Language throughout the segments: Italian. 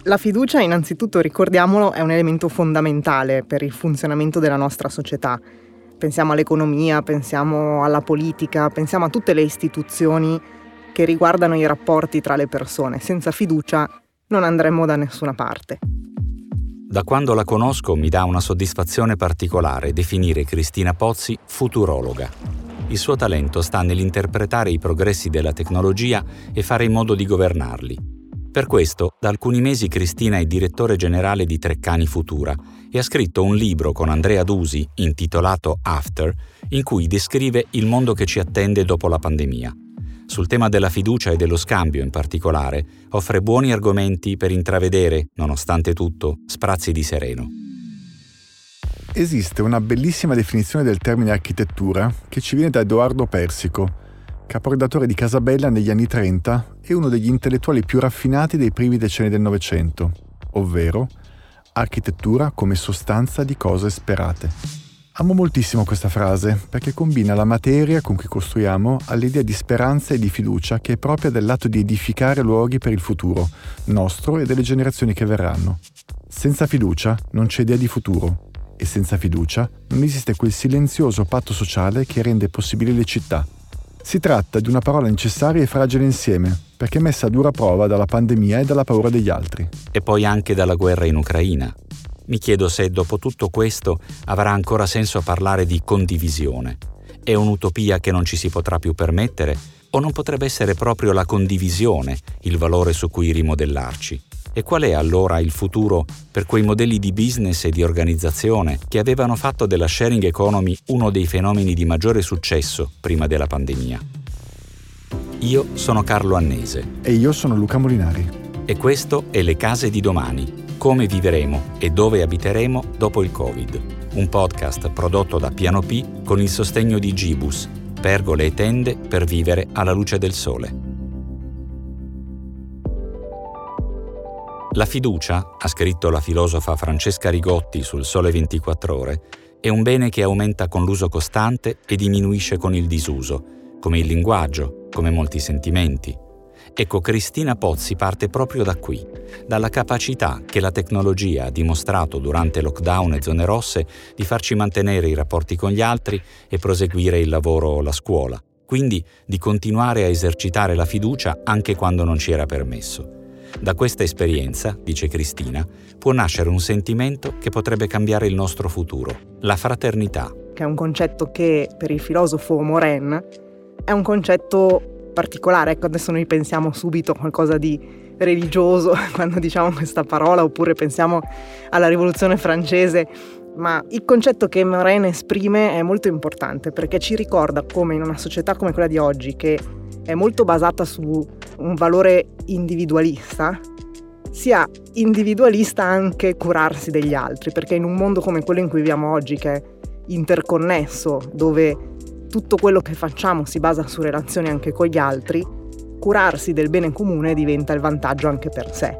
La fiducia, innanzitutto, ricordiamolo, è un elemento fondamentale per il funzionamento della nostra società. Pensiamo all'economia, pensiamo alla politica, pensiamo a tutte le istituzioni che riguardano i rapporti tra le persone. Senza fiducia non andremo da nessuna parte. Da quando la conosco mi dà una soddisfazione particolare definire Cristina Pozzi futurologa. Il suo talento sta nell'interpretare i progressi della tecnologia e fare in modo di governarli. Per questo, da alcuni mesi Cristina è direttore generale di Treccani Futura e ha scritto un libro con Andrea Dusi, intitolato After, in cui descrive il mondo che ci attende dopo la pandemia. Sul tema della fiducia e dello scambio in particolare, offre buoni argomenti per intravedere, nonostante tutto, sprazzi di sereno. Esiste una bellissima definizione del termine architettura che ci viene da Edoardo Persico, caporedattore di Casabella negli anni 30 e uno degli intellettuali più raffinati dei primi decenni del Novecento, ovvero architettura come sostanza di cose sperate. Amo moltissimo questa frase perché combina la materia con cui costruiamo all'idea di speranza e di fiducia che è propria dell'atto di edificare luoghi per il futuro, nostro e delle generazioni che verranno. Senza fiducia non c'è idea di futuro e senza fiducia non esiste quel silenzioso patto sociale che rende possibili le città. Si tratta di una parola necessaria e fragile insieme, perché messa a dura prova dalla pandemia e dalla paura degli altri. E poi anche dalla guerra in Ucraina. Mi chiedo se dopo tutto questo avrà ancora senso parlare di condivisione. È un'utopia che non ci si potrà più permettere o non potrebbe essere proprio la condivisione il valore su cui rimodellarci? E qual è allora il futuro per quei modelli di business e di organizzazione che avevano fatto della sharing economy uno dei fenomeni di maggiore successo prima della pandemia? Io sono Carlo Annese. E io sono Luca Molinari. E questo è Le Case di Domani. Come vivremo e dove abiteremo dopo il Covid. Un podcast prodotto da Piano P con il sostegno di Gibus, pergole e tende per vivere alla luce del sole. La fiducia, ha scritto la filosofa Francesca Rigotti sul Sole 24 Ore, è un bene che aumenta con l'uso costante e diminuisce con il disuso, come il linguaggio, come molti sentimenti. Ecco, Cristina Pozzi parte proprio da qui, dalla capacità che la tecnologia ha dimostrato durante lockdown e zone rosse di farci mantenere i rapporti con gli altri e proseguire il lavoro o la scuola, quindi di continuare a esercitare la fiducia anche quando non ci era permesso. Da questa esperienza, dice Cristina, può nascere un sentimento che potrebbe cambiare il nostro futuro, la fraternità. Che è un concetto che per il filosofo Morin è un concetto particolare. Ecco, adesso noi pensiamo subito a qualcosa di religioso quando diciamo questa parola, oppure pensiamo alla Rivoluzione francese, ma il concetto che Morin esprime è molto importante perché ci ricorda come in una società come quella di oggi, che è molto basata su un valore individualista, sia individualista anche curarsi degli altri, perché in un mondo come quello in cui viviamo oggi, che è interconnesso, dove tutto quello che facciamo si basa su relazioni anche con gli altri, curarsi del bene comune diventa il vantaggio anche per sé.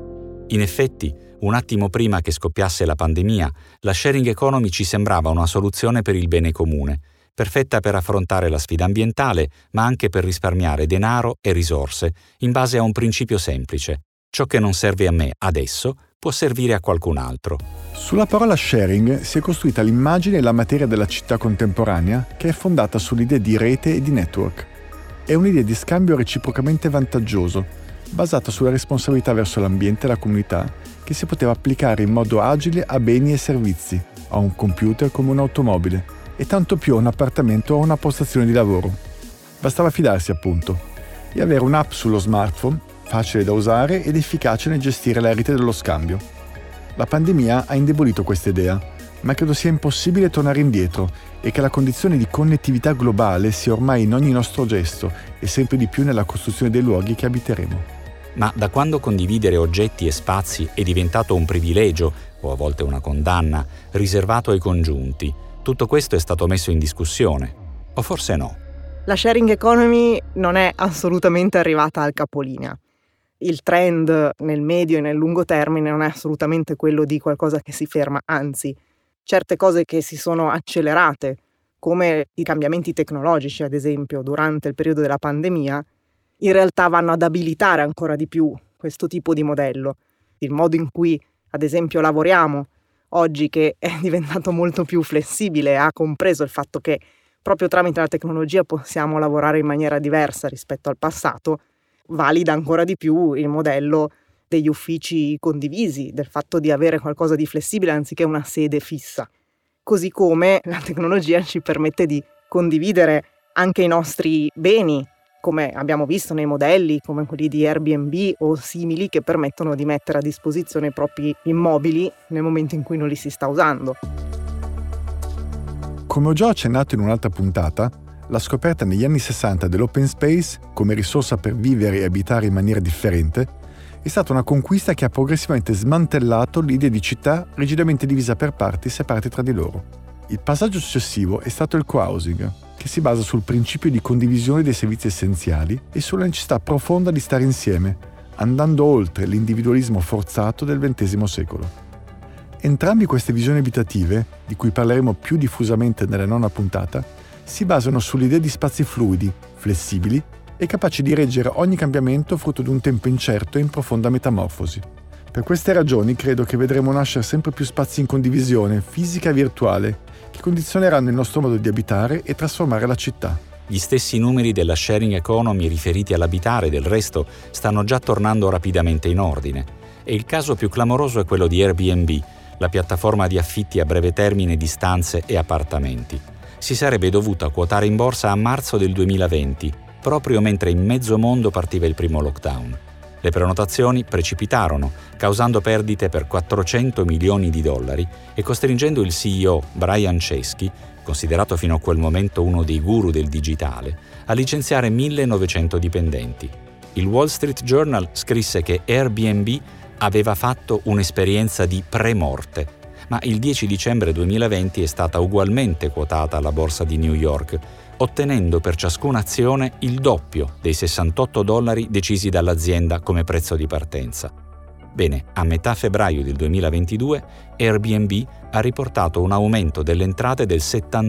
In effetti, un attimo prima che scoppiasse la pandemia, la sharing economy ci sembrava una soluzione per il bene comune, perfetta per affrontare la sfida ambientale, ma anche per risparmiare denaro e risorse, in base a un principio semplice. Ciò che non serve a me adesso può servire a qualcun altro. Sulla parola sharing si è costruita l'immagine e la materia della città contemporanea, che è fondata sull'idea di rete e di network. È un'idea di scambio reciprocamente vantaggioso, basata sulla responsabilità verso l'ambiente e la comunità, che si poteva applicare in modo agile a beni e servizi, a un computer come un'automobile, e tanto più a un appartamento o a una postazione di lavoro. Bastava fidarsi, appunto, e avere un'app sullo smartphone, facile da usare ed efficace nel gestire la rete dello scambio. La pandemia ha indebolito questa idea, ma credo sia impossibile tornare indietro e che la condizione di connettività globale sia ormai in ogni nostro gesto e sempre di più nella costruzione dei luoghi che abiteremo. Ma da quando condividere oggetti e spazi è diventato un privilegio, o a volte una condanna, riservato ai congiunti, tutto questo è stato messo in discussione. O forse no. La sharing economy non è assolutamente arrivata al capolinea. Il trend nel medio e nel lungo termine non è assolutamente quello di qualcosa che si ferma, anzi, certe cose che si sono accelerate, come i cambiamenti tecnologici, ad esempio, durante il periodo della pandemia, in realtà vanno ad abilitare ancora di più questo tipo di modello. il modo in cui ad esempio lavoriamo oggi, che è diventato molto più flessibile, ha compreso il fatto che proprio tramite la tecnologia possiamo lavorare in maniera diversa rispetto al passato, valida ancora di più il modello degli uffici condivisi, del fatto di avere qualcosa di flessibile anziché una sede fissa. Così come la tecnologia ci permette di condividere anche i nostri beni, come abbiamo visto nei modelli come quelli di Airbnb o simili, che permettono di mettere a disposizione i propri immobili nel momento in cui non li si sta usando. Come ho già accennato in un'altra puntata, la scoperta negli anni 60 dell'open space come risorsa per vivere e abitare in maniera differente è stata una conquista che ha progressivamente smantellato l'idea di città rigidamente divisa per parti separate tra di loro. Il passaggio successivo è stato il co-housing, che si basa sul principio di condivisione dei servizi essenziali e sulla necessità profonda di stare insieme, andando oltre l'individualismo forzato del XX secolo. Entrambi queste visioni abitative, di cui parleremo più diffusamente nella nona puntata, si basano sull'idea di spazi fluidi, flessibili e capaci di reggere ogni cambiamento frutto di un tempo incerto e in profonda metamorfosi. Per queste ragioni credo che vedremo nascere sempre più spazi in condivisione, fisica e virtuale, che condizioneranno il nostro modo di abitare e trasformare la città. Gli stessi numeri della sharing economy riferiti all'abitare, del resto, stanno già tornando rapidamente in ordine. E il caso più clamoroso è quello di Airbnb, la piattaforma di affitti a breve termine di stanze e appartamenti. Si sarebbe dovuta quotare in borsa a marzo del 2020, proprio mentre in mezzo mondo partiva il primo lockdown. Le prenotazioni precipitarono, causando perdite per $400 milioni e costringendo il CEO Brian Chesky, considerato fino a quel momento uno dei guru del digitale, a licenziare 1.900 dipendenti. Il Wall Street Journal scrisse che Airbnb aveva fatto un'esperienza di pre-morte, ma il 10 dicembre 2020 è stata ugualmente quotata alla borsa di New York, ottenendo per ciascuna azione il doppio dei $68 decisi dall'azienda come prezzo di partenza. Bene, a metà febbraio del 2022 Airbnb ha riportato un aumento delle entrate del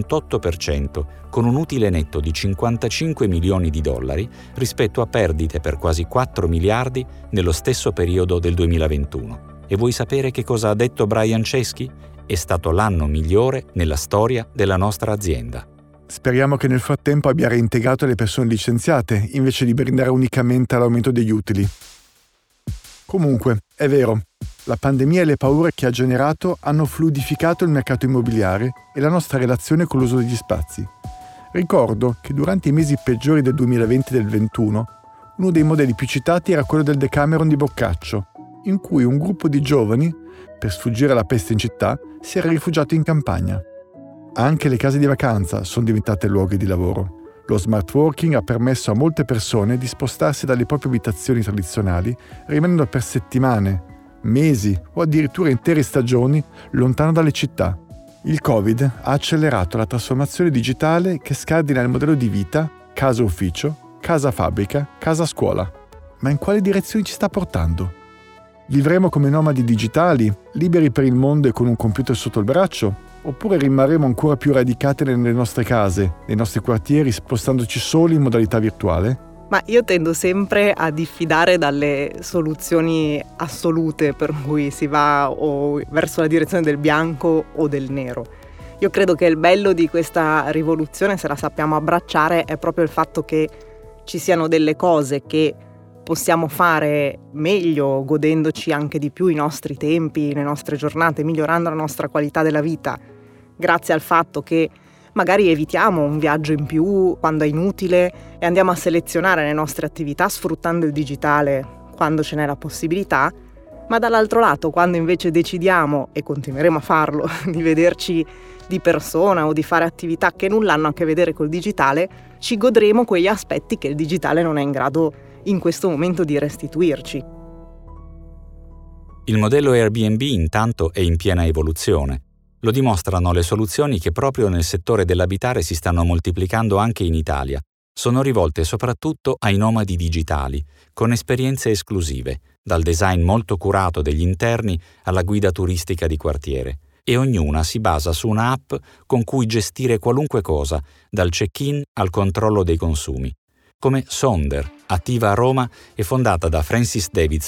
78%, con un utile netto di $55 milioni rispetto a perdite per quasi 4 miliardi nello stesso periodo del 2021. E vuoi sapere che cosa ha detto Brian Chesky? È stato l'anno migliore nella storia della nostra azienda. Speriamo che nel frattempo abbia reintegrato le persone licenziate, invece di brindare unicamente all'aumento degli utili. Comunque, è vero, la pandemia e le paure che ha generato hanno fluidificato il mercato immobiliare e la nostra relazione con l'uso degli spazi. Ricordo che durante i mesi peggiori del 2020 e del 2021, uno dei modelli più citati era quello del Decameron di Boccaccio, in cui un gruppo di giovani, per sfuggire alla peste in città, si era rifugiato in campagna. Anche le case di vacanza sono diventate luoghi di lavoro. Lo smart working ha permesso a molte persone di spostarsi dalle proprie abitazioni tradizionali, rimanendo per settimane, mesi o addirittura intere stagioni lontano dalle città. Il Covid ha accelerato la trasformazione digitale che scardina il modello di vita casa-ufficio, casa-fabbrica, casa-scuola. Ma in quale direzione ci sta portando? Vivremo come nomadi digitali, liberi per il mondo e con un computer sotto il braccio? Oppure rimarremo ancora più radicate nelle nostre case, nei nostri quartieri, spostandoci soli in modalità virtuale? Ma io tendo sempre a diffidare dalle soluzioni assolute per cui si va o verso la direzione del bianco o del nero. Io credo che il bello di questa rivoluzione, se la sappiamo abbracciare, è proprio il fatto che ci siano delle cose che possiamo fare meglio, godendoci anche di più i nostri tempi, le nostre giornate, migliorando la nostra qualità della vita, grazie al fatto che magari evitiamo un viaggio in più quando è inutile e andiamo a selezionare le nostre attività sfruttando il digitale quando ce n'è la possibilità, ma dall'altro lato, quando invece decidiamo, e continueremo a farlo, di vederci di persona o di fare attività che nulla hanno a che vedere col digitale, ci godremo quegli aspetti che il digitale non è in grado in questo momento di restituirci. Il modello Airbnb intanto è in piena evoluzione. Lo dimostrano le soluzioni che proprio nel settore dell'abitare si stanno moltiplicando anche in Italia. Sono rivolte soprattutto ai nomadi digitali, con esperienze esclusive, dal design molto curato degli interni alla guida turistica di quartiere. E ognuna si basa su un'app con cui gestire qualunque cosa, dal check-in al controllo dei consumi. Come Sonder, attiva a Roma e fondata da Francis Davidson,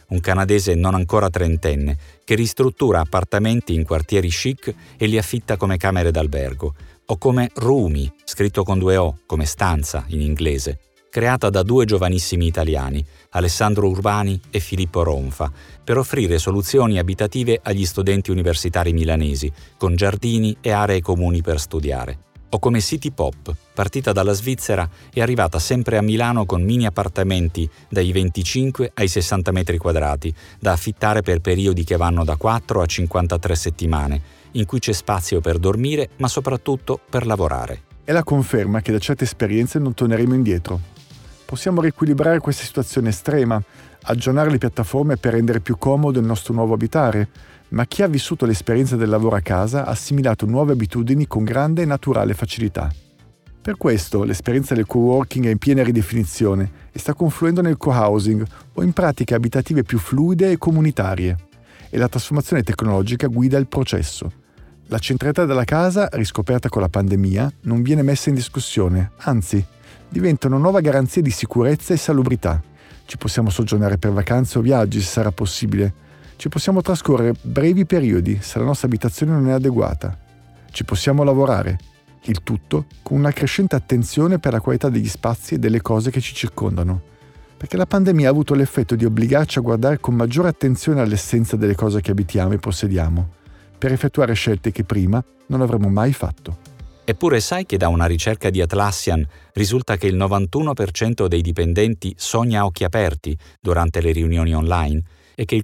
un canadese non ancora trentenne, che ristruttura appartamenti in quartieri chic e li affitta come camere d'albergo, o come Roomy, scritto con 2 O, come stanza in inglese, creata da 2 giovanissimi italiani, Alessandro Urbani e Filippo Ronfa, per offrire soluzioni abitative agli studenti universitari milanesi, con giardini e aree comuni per studiare. O come City Pop, partita dalla Svizzera e arrivata sempre a Milano con mini appartamenti dai 25 ai 60 metri quadrati, da affittare per periodi che vanno da 4 a 53 settimane, in cui c'è spazio per dormire, ma soprattutto per lavorare. È la conferma che da certe esperienze non torneremo indietro. Possiamo riequilibrare questa situazione estrema, aggiornare le piattaforme per rendere più comodo il nostro nuovo abitare, ma chi ha vissuto l'esperienza del lavoro a casa ha assimilato nuove abitudini con grande e naturale facilità. Per questo l'esperienza del coworking è in piena ridefinizione e sta confluendo nel co-housing o in pratiche abitative più fluide e comunitarie. E la trasformazione tecnologica guida il processo. La centralità della casa, riscoperta con la pandemia, non viene messa in discussione, anzi, diventa una nuova garanzia di sicurezza e salubrità. Ci possiamo soggiornare per vacanze o viaggi se sarà possibile. Ci possiamo trascorrere brevi periodi se la nostra abitazione non è adeguata. Ci possiamo lavorare, il tutto con una crescente attenzione per la qualità degli spazi e delle cose che ci circondano. Perché la pandemia ha avuto l'effetto di obbligarci a guardare con maggiore attenzione all'essenza delle cose che abitiamo e possediamo, per effettuare scelte che prima non avremmo mai fatto. Eppure sai che da una ricerca di Atlassian risulta che il 91% dei dipendenti sogna a occhi aperti durante le riunioni online e che il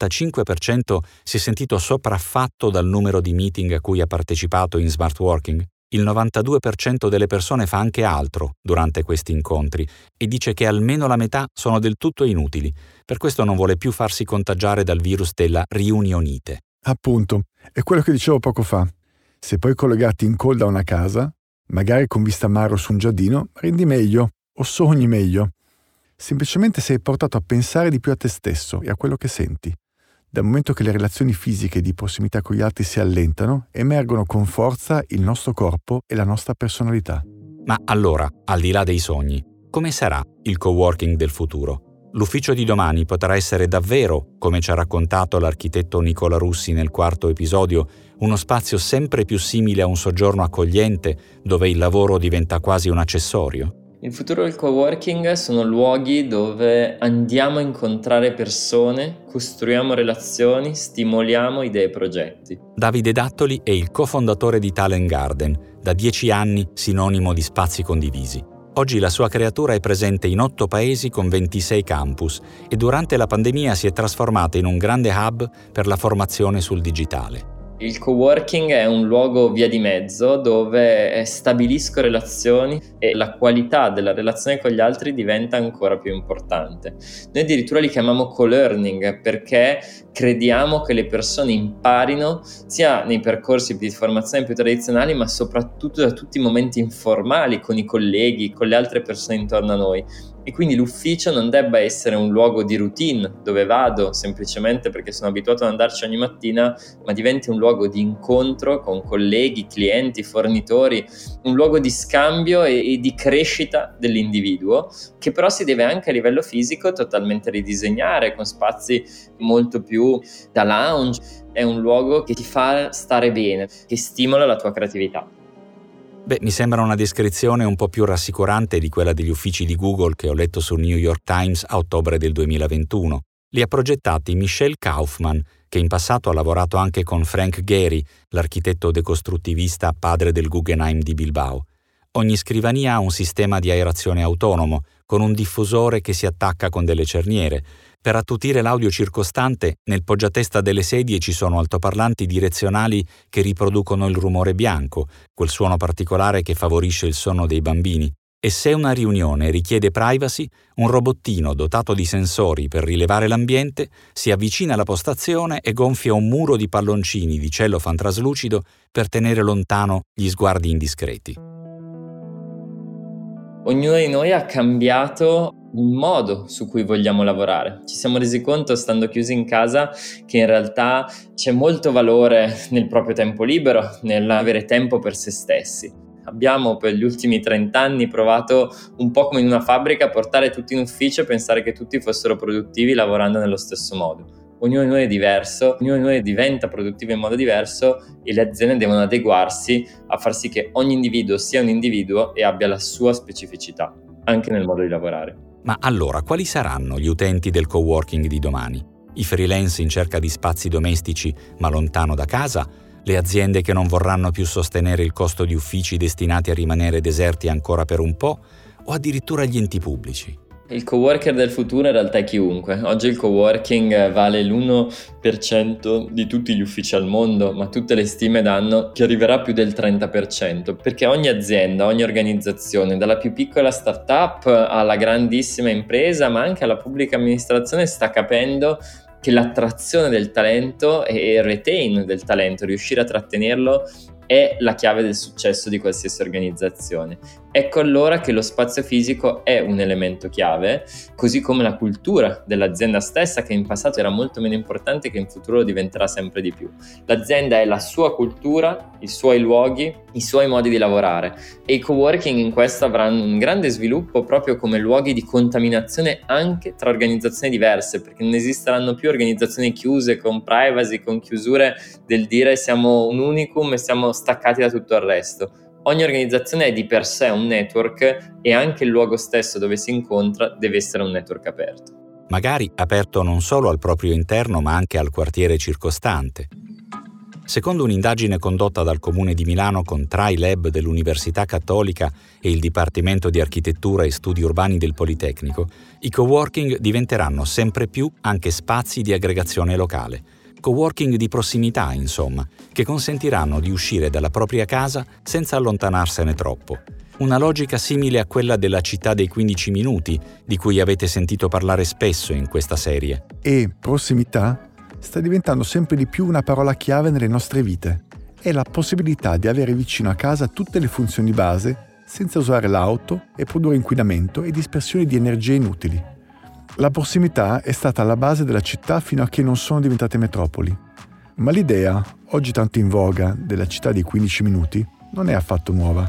45% si è sentito sopraffatto dal numero di meeting a cui ha partecipato in smart working. Il 92% delle persone fa anche altro durante questi incontri e dice che almeno la metà sono del tutto inutili. Per questo non vuole più farsi contagiare dal virus della riunionite. Appunto, è quello che dicevo poco fa. Se poi collegati in call da una casa, magari con vista mare o su un giardino, rendi meglio o sogni meglio. Semplicemente sei portato a pensare di più a te stesso e a quello che senti. Dal momento che le relazioni fisiche di prossimità con gli altri si allentano, emergono con forza il nostro corpo e la nostra personalità. Ma allora, al di là dei sogni, come sarà il coworking del futuro? L'ufficio di domani potrà essere davvero, come ci ha raccontato l'architetto Nicola Russi nel 4° episodio, uno spazio sempre più simile a un soggiorno accogliente dove il lavoro diventa quasi un accessorio? Il futuro del coworking sono luoghi dove andiamo a incontrare persone, costruiamo relazioni, stimoliamo idee e progetti. Davide Dattoli è il cofondatore di Talent Garden, da 10 anni sinonimo di spazi condivisi. Oggi la sua creatura è presente in 8 paesi con 26 campus e durante la pandemia si è trasformata in un grande hub per la formazione sul digitale. Il coworking è un luogo via di mezzo dove stabilisco relazioni e la qualità della relazione con gli altri diventa ancora più importante. Noi addirittura li chiamiamo co-learning perché crediamo che le persone imparino sia nei percorsi di formazione più tradizionali, ma soprattutto da tutti i momenti informali con i colleghi, con le altre persone intorno a noi. E quindi l'ufficio non debba essere un luogo di routine dove vado semplicemente perché sono abituato ad andarci ogni mattina, ma diventi un luogo di incontro con colleghi, clienti, fornitori, un luogo di scambio e di crescita dell'individuo, che però si deve anche a livello fisico totalmente ridisegnare con spazi molto più da lounge. È un luogo che ti fa stare bene, che stimola la tua creatività. Beh, mi sembra una descrizione un po' più rassicurante di quella degli uffici di Google che ho letto sul New York Times a ottobre del 2021. Li ha progettati Michel Kaufman, che in passato ha lavorato anche con Frank Gehry, l'architetto decostruttivista padre del Guggenheim di Bilbao. Ogni scrivania ha un sistema di aerazione autonomo, con un diffusore che si attacca con delle cerniere. Per attutire l'audio circostante, nel poggiatesta delle sedie ci sono altoparlanti direzionali che riproducono il rumore bianco, quel suono particolare che favorisce il sonno dei bambini. E se una riunione richiede privacy, un robottino dotato di sensori per rilevare l'ambiente si avvicina alla postazione e gonfia un muro di palloncini di cellofan traslucido per tenere lontano gli sguardi indiscreti. Ognuno di noi ha cambiato il modo su cui vogliamo lavorare. Ci siamo resi conto, stando chiusi in casa, che in realtà c'è molto valore nel proprio tempo libero, nell'avere tempo per se stessi. Abbiamo per gli ultimi 30 anni provato un po' come in una fabbrica a portare tutti in ufficio e pensare che tutti fossero produttivi lavorando nello stesso modo. Ognuno di noi è diverso, ognuno di noi diventa produttivo in modo diverso e le aziende devono adeguarsi a far sì che ogni individuo sia un individuo e abbia la sua specificità, anche nel modo di lavorare. Ma allora, quali saranno gli utenti del coworking di domani? I freelance in cerca di spazi domestici ma lontano da casa? Le aziende che non vorranno più sostenere il costo di uffici destinati a rimanere deserti ancora per un po'? O addirittura gli enti pubblici? Il coworker del futuro in realtà è chiunque. Oggi il coworking vale l'1% di tutti gli uffici al mondo, ma tutte le stime danno che arriverà più del 30%, perché ogni azienda, ogni organizzazione, dalla più piccola startup alla grandissima impresa, ma anche alla pubblica amministrazione, sta capendo che l'attrazione del talento e il retain del talento, riuscire a trattenerlo, è la chiave del successo di qualsiasi organizzazione. Ecco allora che lo spazio fisico è un elemento chiave, così come la cultura dell'azienda stessa, che in passato era molto meno importante, che in futuro lo diventerà sempre di più. L'azienda è la sua cultura, i suoi luoghi, i suoi modi di lavorare, e i coworking in questo avranno un grande sviluppo proprio come luoghi di contaminazione anche tra organizzazioni diverse, perché non esisteranno più organizzazioni chiuse con privacy, con chiusure del dire siamo un unicum e siamo staccati da tutto il resto. Ogni organizzazione è di per sé un network e anche il luogo stesso dove si incontra deve essere un network aperto. Magari aperto non solo al proprio interno ma anche al quartiere circostante. Secondo un'indagine condotta dal Comune di Milano con TriLab dell'Università Cattolica e il Dipartimento di Architettura e Studi Urbani del Politecnico, i coworking diventeranno sempre più anche spazi di aggregazione locale. Coworking di prossimità, insomma, che consentiranno di uscire dalla propria casa senza allontanarsene troppo. Una logica simile a quella della città dei 15 minuti, di cui avete sentito parlare spesso in questa serie. E prossimità sta diventando sempre di più una parola chiave nelle nostre vite. È la possibilità di avere vicino a casa tutte le funzioni base senza usare l'auto e produrre inquinamento e dispersione di energie inutili. La prossimità è stata alla base della città fino a che non sono diventate metropoli. Ma l'idea, oggi tanto in voga, della città dei 15 minuti non è affatto nuova.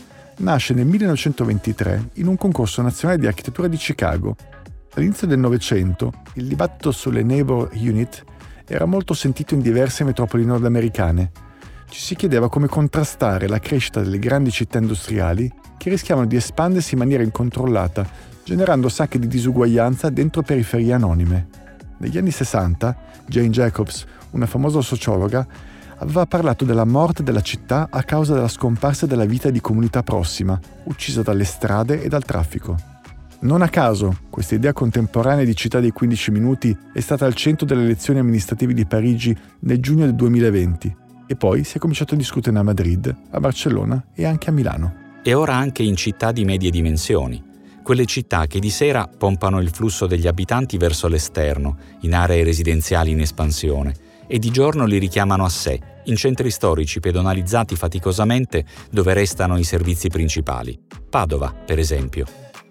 Nasce nel 1923 in un concorso nazionale di architettura di Chicago. All'inizio del Novecento il dibattito sulle neighbor unit era molto sentito in diverse metropoli nordamericane. Ci si chiedeva come contrastare la crescita delle grandi città industriali che rischiavano di espandersi in maniera incontrollata, generando sacche di disuguaglianza dentro periferie anonime. Negli anni 60, Jane Jacobs, una famosa sociologa, aveva parlato della morte della città a causa della scomparsa della vita di comunità prossima, uccisa dalle strade e dal traffico. Non a caso, questa idea contemporanea di città dei 15 minuti è stata al centro delle elezioni amministrative di Parigi nel giugno del 2020 e poi si è cominciato a discutere a Madrid, a Barcellona e anche a Milano. E ora anche in città di medie dimensioni. Quelle città che di sera pompano il flusso degli abitanti verso l'esterno, in aree residenziali in espansione, e di giorno li richiamano a sé, in centri storici pedonalizzati faticosamente dove restano i servizi principali. Padova, per esempio.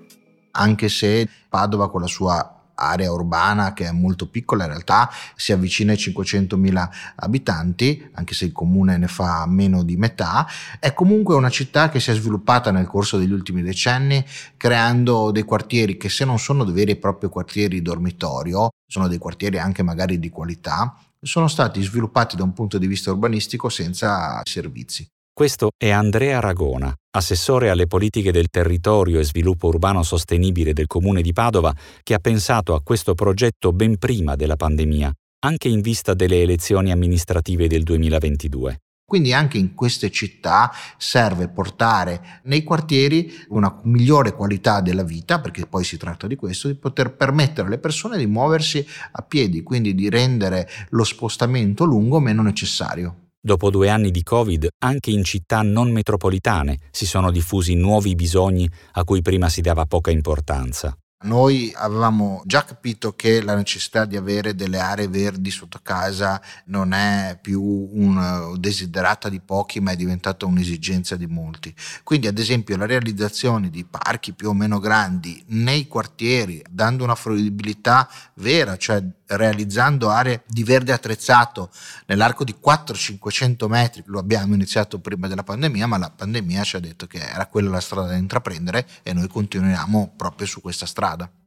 Anche se Padova con la sua area urbana, che è molto piccola, in realtà si avvicina ai 500.000 abitanti, anche se il comune ne fa meno di metà, è comunque una città che si è sviluppata nel corso degli ultimi decenni, creando dei quartieri che, se non sono dei veri e propri quartieri dormitorio, sono dei quartieri anche magari di qualità, sono stati sviluppati da un punto di vista urbanistico senza servizi. Questo è Andrea Ragona, assessore alle politiche del territorio e sviluppo urbano sostenibile del Comune di Padova, che ha pensato a questo progetto ben prima della pandemia, anche in vista delle elezioni amministrative del 2022. Quindi anche in queste città serve portare nei quartieri una migliore qualità della vita, perché poi si tratta di questo, di poter permettere alle persone di muoversi a piedi, quindi di rendere lo spostamento lungo meno necessario. Dopo 2 anni di Covid, anche in città non metropolitane si sono diffusi nuovi bisogni a cui prima si dava poca importanza. Noi avevamo già capito che la necessità di avere delle aree verdi sotto casa non è più un desiderata di pochi, ma è diventata un'esigenza di molti. Quindi, ad esempio, la realizzazione di parchi più o meno grandi nei quartieri, dando una fruibilità vera, cioè realizzando aree di verde attrezzato nell'arco di 400-500 metri, lo abbiamo iniziato prima della pandemia, ma la pandemia ci ha detto che era quella la strada da intraprendere e noi continuiamo proprio su questa strada.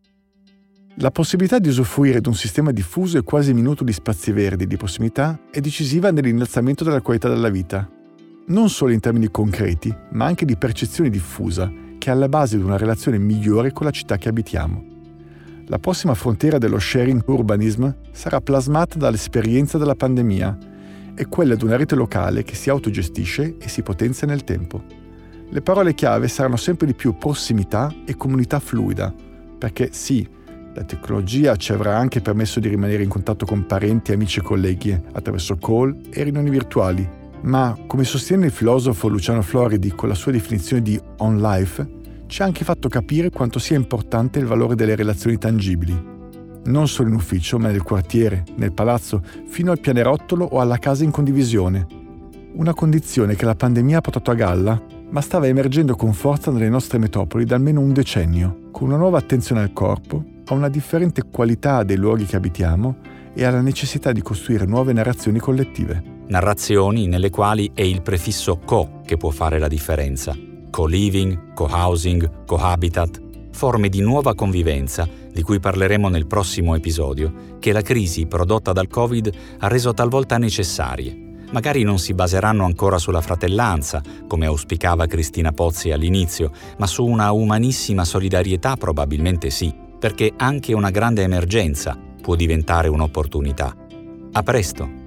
La possibilità di usufruire di un sistema diffuso e quasi minuto di spazi verdi di prossimità è decisiva nell'innalzamento della qualità della vita, non solo in termini concreti, ma anche di percezione diffusa, che è alla base di una relazione migliore con la città che abitiamo. La prossima frontiera dello sharing urbanism sarà plasmata dall'esperienza della pandemia e quella di una rete locale che si autogestisce e si potenzia nel tempo. Le parole chiave saranno sempre di più prossimità e comunità fluida, perché sì, la tecnologia ci avrà anche permesso di rimanere in contatto con parenti, amici e colleghi attraverso call e riunioni virtuali, ma, come sostiene il filosofo Luciano Floridi con la sua definizione di on life, ci ha anche fatto capire quanto sia importante il valore delle relazioni tangibili, non solo in ufficio, ma nel quartiere, nel palazzo, fino al pianerottolo o alla casa in condivisione. Una condizione che la pandemia ha portato a galla, ma stava emergendo con forza nelle nostre metropoli da almeno un decennio, con una nuova attenzione al corpo, a una differente qualità dei luoghi che abitiamo e alla necessità di costruire nuove narrazioni collettive. Narrazioni nelle quali è il prefisso co che può fare la differenza. Co-living, co-housing, cohabitat, forme di nuova convivenza di cui parleremo nel prossimo episodio, che la crisi prodotta dal Covid ha reso talvolta necessarie. Magari non si baseranno ancora sulla fratellanza, come auspicava Cristina Pozzi all'inizio, ma su una umanissima solidarietà probabilmente sì, perché anche una grande emergenza può diventare un'opportunità. A presto!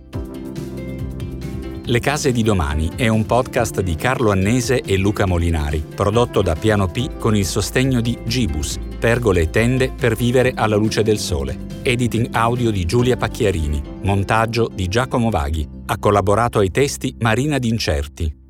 Le case di domani è un podcast di Carlo Annese e Luca Molinari, prodotto da Piano P con il sostegno di Gibus, pergole e tende per vivere alla luce del sole. Editing audio di Giulia Pacchiarini, montaggio di Giacomo Vaghi. Ha collaborato ai testi Marina D'Incerti.